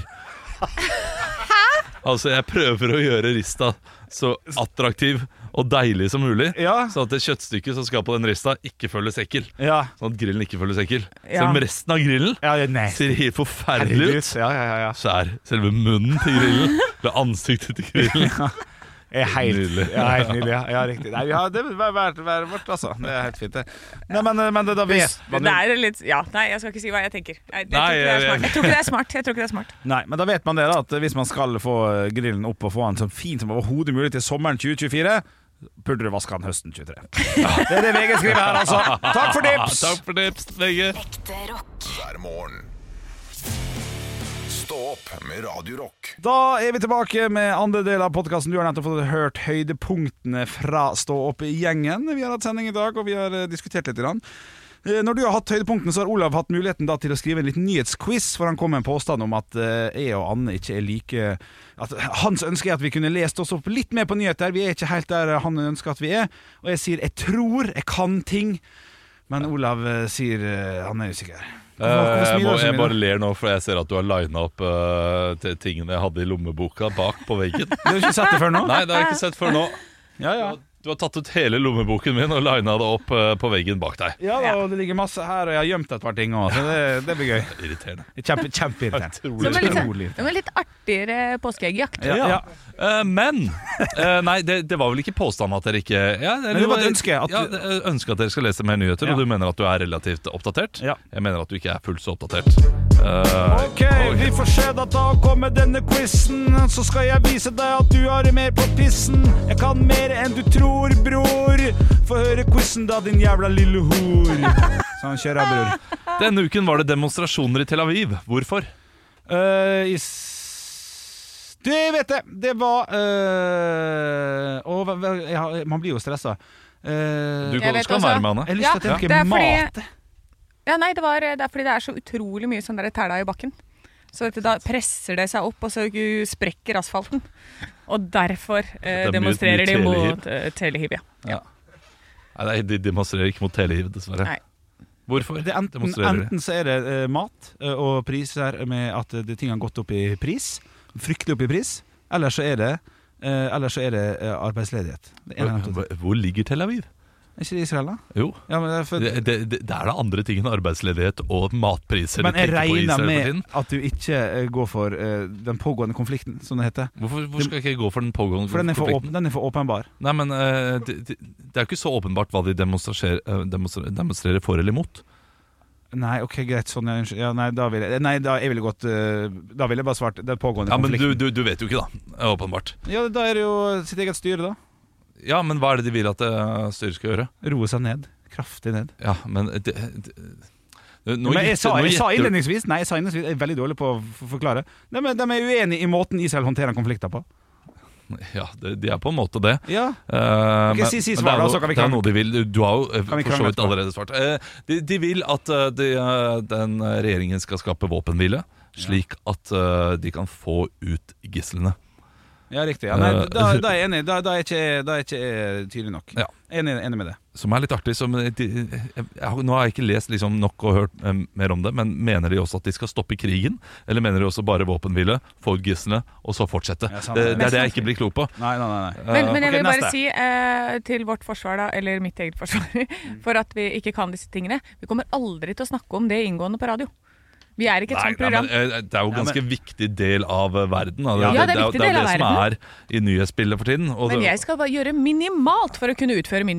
Altså jeg prøver å gjøre rista så attraktiv og deilig som mulig, så at det kjøttstykket som skal på den rista ikke føles ekkel, sånn at grillen ikke føles ekkel. Selv om resten av grillen ser helt forferdelig ut, så er selve munnen til grillen eller ansiktet til grillen helt nydelig. Ja, riktig. Nei, det vil være vårt, altså. Det er helt fint, det. Nei, men da vet man det er litt, nei, jeg skal ikke si hva jeg tenker. Jeg tror ikke det er smart. Nei, men da vet man det da, at hvis man skal få grillen opp og få den så fin som overhodet mulig til sommeren 2024, burde du vaske den høsten 23. Det er det VG skriver her, altså. Takk for tips! Takk for tips, VG. Ekte rock. Hver morgen. Stå opp med Radio Rock. Da er vi tilbake med andre del av podcasten. Du har nettopp fått hørt høydepunktene fra Stå opp-gjengen. Vi har hatt sending i dag, og vi har diskutert litt grann. Når du har hatt høydepunktene, så har Olav hatt muligheten da til å skrive en liten nyhetsquiz, for han kom med en påstand om at jeg og Anne ikke er like, at hans ønske er at vi kunne lest oss opp litt mer på nyheter. Vi er ikke helt der han ønsker at vi er. Og jeg sier, jeg tror jeg kan ting, men Olav sier han er usikker. Jeg bare ler nå, for jeg ser at du har linet opp tingene jeg hadde i lommeboka bak på veggen. Du har ikke sett det før nå? Nei, det har jeg ikke sett før nå. Ja. Du har tatt ut hele lommeboken min og linet det opp på veggen bak deg. Ja, og det ligger masse her, og jeg har gjemt et par ting også, så det blir gøy. Irriterende. Kjempeirriterende. Det var litt artigere påskeeggjakt. Ja. Men nei, det var vel ikke påstand at dere ikke Men det var et ønske ønske at dere skal lese mer nyheter. Og du mener at du er relativt oppdatert. Jeg mener at du ikke er fullt så oppdatert. Ok, vi får se da. Ta og komme denne quizen, så skal jeg vise deg at du har mer på pissen. Jeg kan mer enn du tror, bror. Få høre quizen da, din jævla lille hor. Så han kjører, bror. Denne uken var det demonstrasjoner i Tel Aviv. Hvorfor? Du vet det. Det var man blir jo stresset. Du skal være med, Anne. Jeg har lyst til å tenke mat. Ja, nei, det er fordi det er så utrolig mye sånn der tæla i bakken. Så da presser det seg opp, og så sprekker asfalten. Og derfor demonstrerer de mot telehiv. Nei, de demonstrerer ikke mot telehiv, dessverre. Nei. Hvorfor? Enten så er det mat og priser med at ting har gått opp i pris, fryktelig opp i pris, eller så er det arbeidsledighet. Hvor ligger Tel Aviv? Er ikke det Israel, da? Jo, ja, det er det andre ting enn arbeidsledighet og matpriser. Men jeg regner med at du ikke går for den pågående konflikten, som det heter. Hvorfor skal jeg ikke gå for den pågående konflikten? For den er for åpenbar. Nei, men det er jo ikke så åpenbart hva de demonstrerer for eller imot. Nei, ok, greit, sånn da ville jeg gått da ville jeg bare svart den pågående konflikten. Ja, men du vet jo ikke da, åpenbart. Ja, da er det jo sitt eget styre da. Ja, men hva er det de vil at styret skal gjøre? Roe seg ned, kraftig ned. Ja, men jeg sa innledningsvis jeg er veldig dårlig på å forklare. De er uenige i måten Israel håndterer konflikter på. Ja, de er på en måte det. Ja. Si svar da, så kan vi det er noe de vil. Du har jo for så vidt allerede svart. De vil at den regjeringen skal skape våpenhvile, slik at de kan få ut gislene. Ja, riktig. Ja, nei, da er jeg enig. Da er ikke tydelig nok. Ja. Enig med det. Som er litt artig. Nå har jeg ikke lest nok og hørt mer om det, men mener de også at de skal stoppe krigen? Eller mener de også bare våpenhvile, få ut gislene, og så fortsette? Ja, det er det jeg ikke blir klok på. Nei. Men jeg vil bare si til vårt forsvar, da, eller mitt eget forsvar, for at vi ikke kan disse tingene. Vi kommer aldri til å snakke om det inngående på radio. Vi er ikke et sånt program. Det er jo en ganske viktig del av verden. Det er viktig del av verden. Som er i nyhetsbildet for tiden. Men jeg skal bare gjøre minimalt for å kunne utføre min jobb.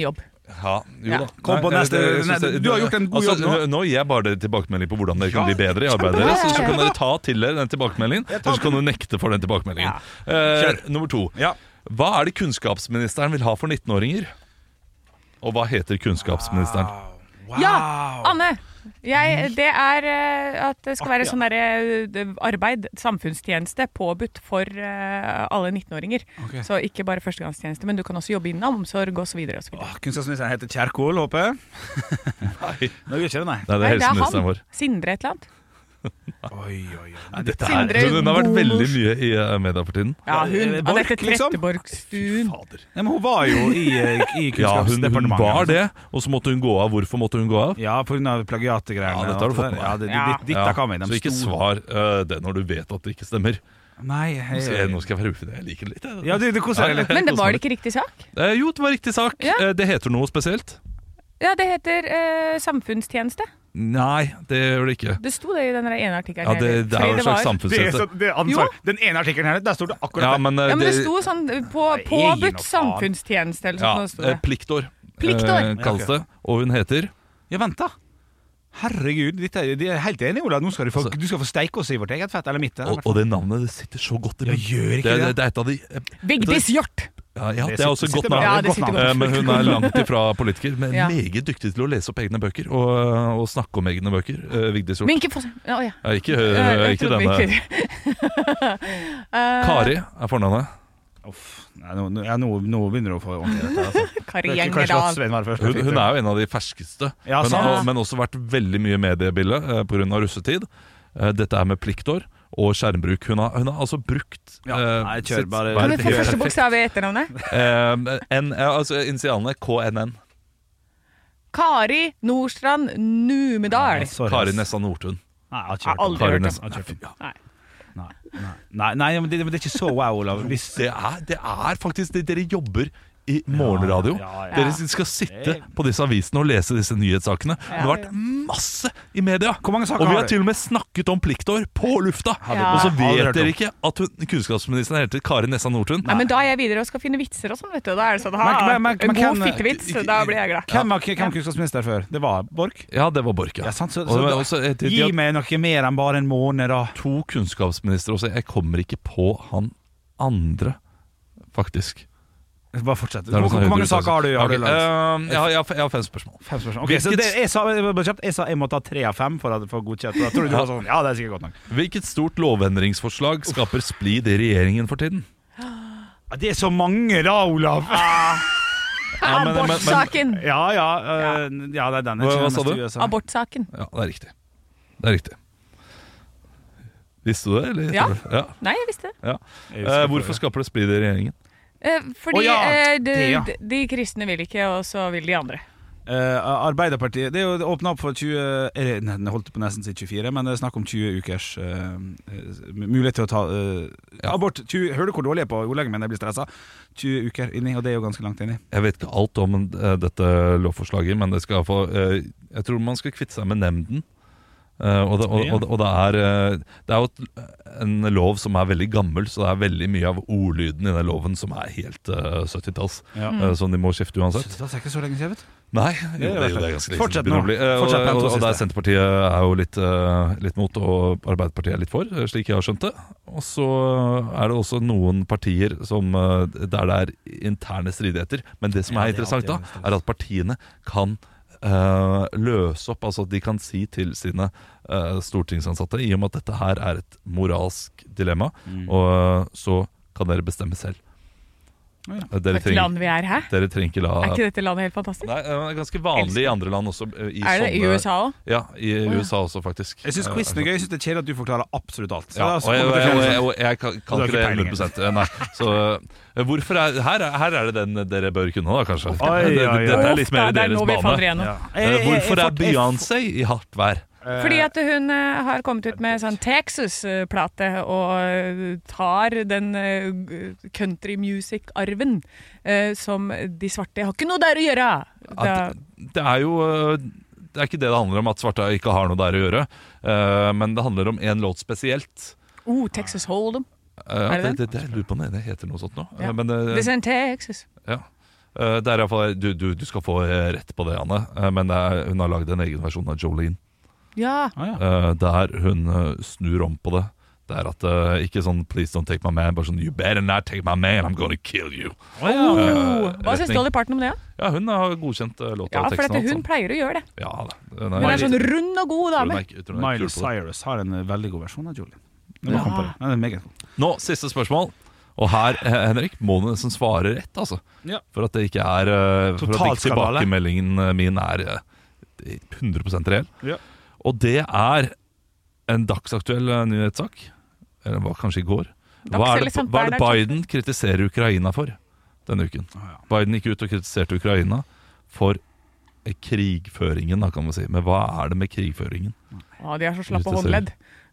Ja, jo da. Kom på neste. Du har gjort en god jobb nå. Nå gir jeg bare tilbakemelding på hvordan dere kan bli bedre i arbeidet deres. Så kan dere ta til dere den tilbakemeldingen, eller så kan du nekte for den tilbakemeldingen. Nummer 2. Hva er det kunnskapsministeren vil ha for 19-åringer? Og hva heter kunnskapsministeren? Wow. Ja, Anne! Det er at det skal være sånn arbeid, samfunnstjeneste, påbudt for alle 19-åringer. Okay. Så ikke bare førstegangstjeneste, men du kan også jobbe innen omsorg og så videre. Kunnskapsministeren heter Kjerkol, håper jeg? Nei. Nå gjør ikke det, nei. Det er helseministeren vår. Sindre et eller annet. Oi. Hun har vært veldig mye i media for tiden. Ja, Anette Tretteborgstuen. Ja, men hun var jo i Kunnskapsdepartementet. Hun var det, og så måtte hun gå av. Hvorfor måtte hun gå av? Ja, på grunn av plagiategreiene. Ja, dette har du fått med. Så ikke svar det når du vet at det ikke stemmer. Nei, nå skal jeg være ufin. Jeg liker det litt. Ja, det koser jeg litt. Men det var det ikke riktig sak? Jo, det var riktig sak. Det heter noe spesielt. Ja, det heter samfunnstjeneste. Nei, det gjør det ikke. Det sto det i den ene artikkelen. Ja, det er jo en slags samfunnstjeneste. Den ene artikkelen her, der står det akkurat det. Men det sto sånn påbudt samfunnstjeneste eller sånt. Pliktår kalles det. Og hun heter? Ja, vent da. Herregud, de er helt enige, Ola. Nå skal du skal få steike oss i vårt eget fett, eller mitt. Og det navnet, det sitter så godt i munnen. Gjør ikke det. Det er et av de... Vigdis Hjort! Ja, det er også et godt navn. Men hun er langt ifra politiker, men meget dyktig til å lese opp egne bøker og snakke om egne bøker. Vigdis Hjort. Minke Fosse. Ikke denne. Kari er fornavnet. Nå begynner du å få ordentlig dette. Kari Gjengedal. Hun er jo en av de ferskeste, men også vært veldig mye mediebilde på grunn av russetid. Dette er med pliktår og skjermbruk. Hun har altså brukt Kan du få første bokstav i etternavnet? Altså initialene KNN. Kari Nordstrand Numedal. Kari Nessa Nordtun. Nei, jeg har aldri hørt det. Nei, men det er ikke så wow, Olav. Det er faktisk det dere jobber i morgenradio. Dere skal sitte på disse avisene og lese disse nyhetssakene. Det har vært masse i media. Og vi har til og med snakket om pliktår på lufta. Og så vet dere ikke at kunnskapsministeren heter Kari Nessa Nordtun. Nei, men da er jeg videre og skal finne vitser og sånn, vet du. Da er det sånn, en god fittevits, da blir jeg glad. Hvem kunnskapsminister før? Det var Borch? Ja, det var Borch, ja. Gi meg noe mer enn bare en måned da. 2 kunnskapsministre også. Jeg kommer ikke på han andre, faktisk. Bare fortsett. Hvor mange saker har du laget? Jeg har 5 spørsmål. Okay, så jeg sa jeg måtte ha 3 av 5 for å få godkjent. Da tror du var sånn, ja, det er sikkert godt nok. Hvilket stort lovendringsforslag skaper splid i regjeringen for tiden? Det er så mange da, Olav. Abortsaken. Ja, det er den. Hva sa du? Abortsaken. Ja, det er riktig. Visste du det? Eller? Ja. Nei, jeg visste det. Hvorfor skaper det splid i regjeringen? Fordi de kristne vil ikke, og så vil de andre. Arbeiderpartiet, det er jo åpnet opp for 20 Jeg holdt på nesten til 24, men det er snakk om 20 ukers mulighet til å ta abort. Hører du hvor dårlig jeg er på ordleggen, men jeg blir stresset 20 uker inni, og det er jo ganske langt inni. Jeg vet ikke alt om dette lovforslaget, men det skal få jeg tror man skal kvitte seg med nemnden. Og det er jo en lov som er veldig gammel, så det er veldig mye av ordlyden i den loven som er helt 70-talls, som de må skifte uansett. 70-talls er ikke så lenge siden, vet du. Nei, det er ganske lenge. Fortsett nå. Og der Senterpartiet er jo litt mot, og Arbeiderpartiet er litt for, slik jeg har skjønt det. Og så er det også noen partier der det er interne stridigheter. Men det som er interessant da, er at partiene kan løse opp, altså at de kan si til sine stortingsansatte, i og med at dette her er et moralsk dilemma, og så kan dere bestemme selv. Hvilket land vi er her? Dere trenger ikke Er ikke dette landet helt fantastisk? Nei, det er ganske vanlig i andre land også. Er det i USA også? Ja, i USA også faktisk. Jeg synes quizen er gøy, jeg synes det er kjedelig at du forklarer absolutt alt. Jeg kan ikke det 100%. Nei. Så hvorfor her er det den dere bør kunne da, kanskje? Dette er litt mer deres bane. Hvorfor er Beyoncé i hardt vær? Fordi at hun har kommet ut med sånn Texas-plate og tar den country music-arven som de svarte har ikke noe der å gjøre. Det er jo det er ikke det handler om, at svarte ikke har noe der å gjøre, men det handler om en låt spesielt. Texas Hold'em. Jeg lurer på om det heter noe sånt nå. This in Texas. Ja. Det er i hvert fall, du skal få rett på det, Anne, men hun har laget en egen versjon av Jolene. Ja. Der hun snur om på det. Det er at ikke sånn 'please don't take my man', bare sånn 'you better not take my man, I'm gonna kill you'. Hva synes Dolly Parton om det? Ja, hun har godkjent låta Ja, og for teksten. hun pleier å gjøre det. Ja, Hun er sånn rund og god dame. Miley Cyrus har en veldig god versjon av Jolene. Den er meget god. Nå, siste spørsmål. Og her, Henrik, må du nesten svare rett, altså. Ja. For at det ikke er for at ikke tilbakemeldingen min er 100% reell. Ja. Og det er en dagsaktuell nyhetssak. Eller var kanskje i går. Hva er det Biden kritiserer Ukraina for denne uken? Biden gikk ut og kritiserte Ukraina for krigføringen, da, kan man si. Men hva er det med krigføringen? Ja, de er så slappe håndledd.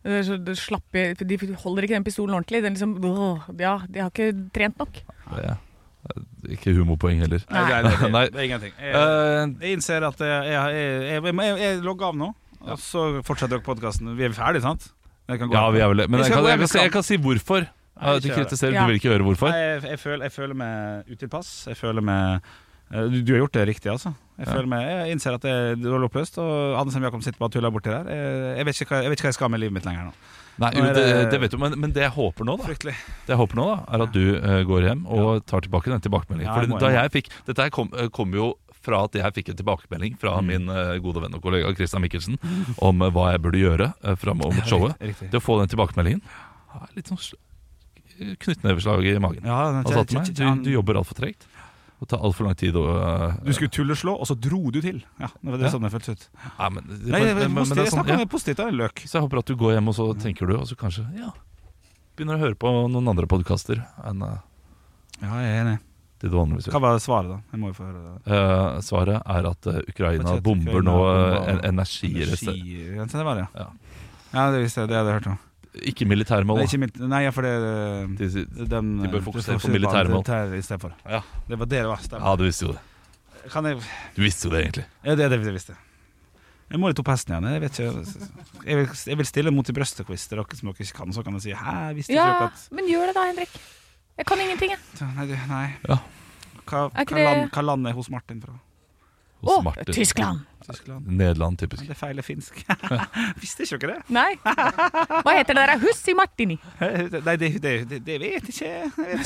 De holder ikke den pistolen ordentlig. Den liksom, de har ikke trent nok. Det er ikke humorpoeng heller. Nei, det er ingenting. Jeg innser at jeg logger av nå, og så fortsetter dere podcasten. Vi er ferdig, sant? Ja, vi er vel det. Men jeg kan si hvorfor. Du kritiserer, du vil ikke høre hvorfor? Jeg føler meg utilpass. Jeg føler meg Du har gjort det riktig, altså. Jeg innser at det er dårlig oppløst, og Anne Sem Jakob sitter bare og tuller borti der. Jeg vet ikke hva jeg skal med livet mitt lenger nå. Nei, det vet du, men det jeg håper nå, da er at du går hjem og tar tilbake den tilbakemeldingen. Fordi da jeg fikk dette kom jo fra at jeg fikk en tilbakemelding fra min gode venn og kollega Christian Mikkelsen om hva jeg burde gjøre fremover mot showet. Det å få den tilbakemeldingen litt sånn knyttneveslag i magen. Han sa til meg, du jobber alt for tregt. Det tar alt for lang tid Du skulle tulleslå, og så dro du til. Ja, det var det sånn det føltes ut. Ja, men jeg snakker med positivt av en løk. Så jeg håper at du går hjem, og så tenker du, og så kanskje begynner å høre på noen andre podcaster enn Ja, jeg er enig. Det vanligvis. Hva var svaret da? Jeg må jo få høre det. Svaret er at Ukraina bomber nå energirester. Det var det, ja, det visste jeg, det hadde jeg hørt om. Ikke militærmål. Nei, for de bør fokusere på militærmål i stedet for. Ja. Det var det det var. Ja, du visste jo det. Du visste jo det egentlig. Ja, det visste jeg. Jeg må litt opp hesten igjen. Jeg vet ikke. Jeg vil stille mot i brøstet-quiz til dere som dere ikke kan. Så kan jeg si, visste ikke dere at... Men gjør det da, Henrik. Jeg kan ingenting, jeg. Nei. Ja. Hva land er hos Martin fra? Tyskland. Nederland, typisk. Det er feil, finsk. Visste ikke dere det? Nei. Hva heter det der? Hussi Martini? Nei, det vet ikke jeg.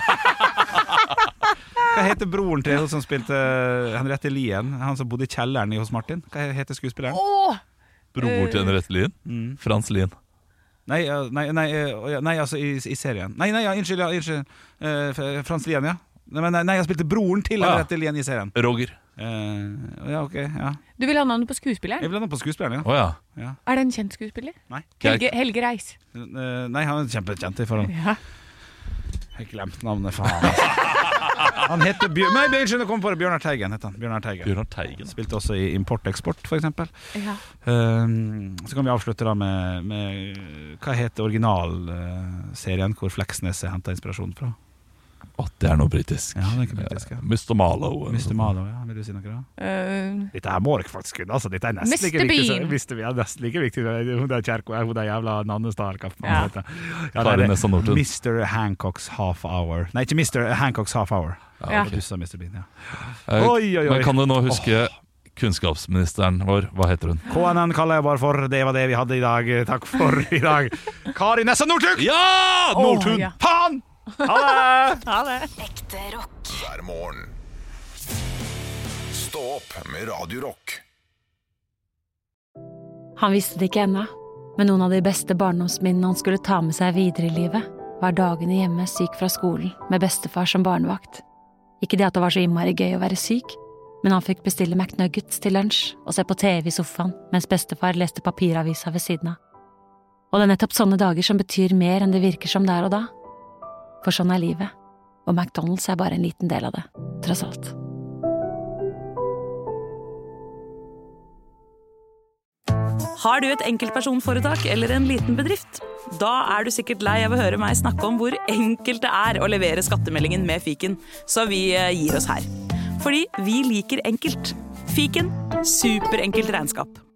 Hva heter broren til hun som spilte Henriette Lien? Han som bodde i kjelleren hos Martin. Hva heter skuespilleren? Bror til Henriette Lien? Frans Lien. Nei, altså i serien. Unnskyld. Frans Lien, ja. Nei, jeg spilte broren til Henriette Lien i serien. Roger. Du vil ha navnet på skuespilleren? Jeg vil ha navnet på skuespilleren, ja. Er det en kjent skuespiller? Nei. Helge Reis? Nei, han er kjempekjent i forhold. Jeg har glemt navnet, faen. Han heter Bjørnar Teigen heter han. Bjørnar Teigen. Spilte også i Import-Eksport, for eksempel. Så kan vi avslutte da med hva heter originalserien hvor Fleksnes er hentet inspirasjon fra? Det er noe britisk. Ja, det er ikke britisk, ja. Mr. Marlowe. Mr. Marlowe, ja. Vil du si noe da? Dette her må dere faktisk kunne. Altså, dette er nesten like viktig. Nesten like viktig. Hun der Kjerko, hun der jævla Nannestad. Mr. Hancocks Half Hour. Nei, ikke Mr. Hancocks Half Hour. Producer Mr. Bean, Oi. Men kan du nå huske kunnskapsministeren vår? Hva heter hun? KNN kaller jeg bare for. Det var det vi hadde i dag. Takk for i dag. Kari Nessa Nordtug! Ja! Nordtug! Faen! Ha det! Ekte rock hver morgen. Stå opp med Radio Rock. Han visste det ikke ennå, men noen av de beste barndomsminnene han skulle ta med seg videre i livet, var dagene hjemme syk fra skolen med bestefar som barnevakt. Ikke det at det var så innmari gøy å være syk, men han fikk bestille McNuggets til lunsj og se på TV i sofaen mens bestefar leste papiravisa ved siden av. Og det er nettopp sånne dager som betyr mer enn det virker som der og da. For sånn er livet, og McDonald's er bare en liten del av det, tross alt. Har du et enkeltpersonforetak eller en liten bedrift? Da er du sikkert lei av å høre meg snakke om hvor enkelt det er å levere skattemeldingen med Fiken, så vi gir oss her. Fordi vi liker enkelt. Fiken, superenkelt regnskap.